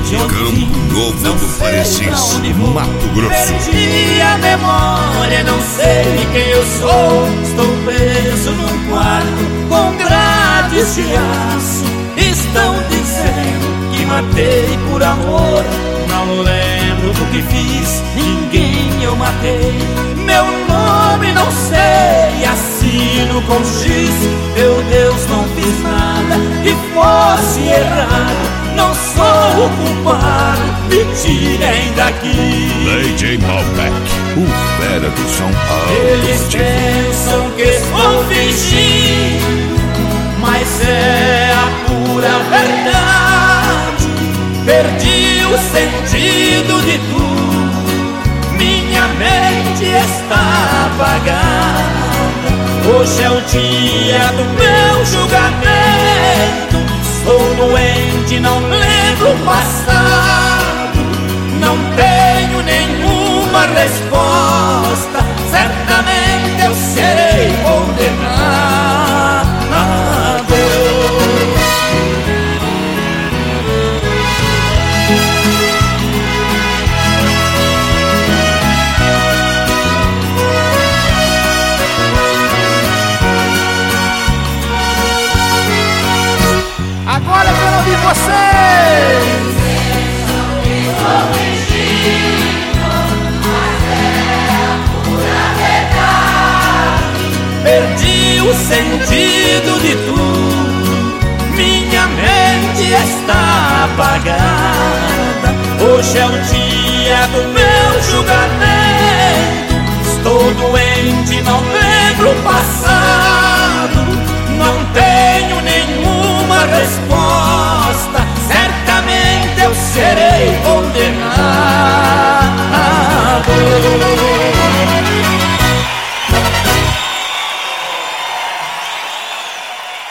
de onde Campo vim, Novo não do sei Parecis, pra onde vou. Mato Grosso. Perdi a memória, não sei quem eu sou. Estou preso num quarto com grades de aço. Estão dizendo que matei por amor. Não lembro do que fiz, ninguém eu matei. Meu nome não sei, assino com X. Meu Deus, não fiz nada que fosse errado. Não sou o culpado, me tirem daqui. DJ Malbec, o fera do São Paulo. Eles pensam que estou fingindo, mas é a pura verdade. Perdi o sentido de tudo, minha mente está apagada. Hoje é o dia do meu julgamento. Sou doente, não lembro o passado. Não tenho nenhuma resposta. Certamente eu serei condenado. Agora eu quero ouvir vocês! Perdi o sentido de tudo, minha mente está apagada. Hoje é o dia do meu julgamento. Estou doente, não lembro o passado.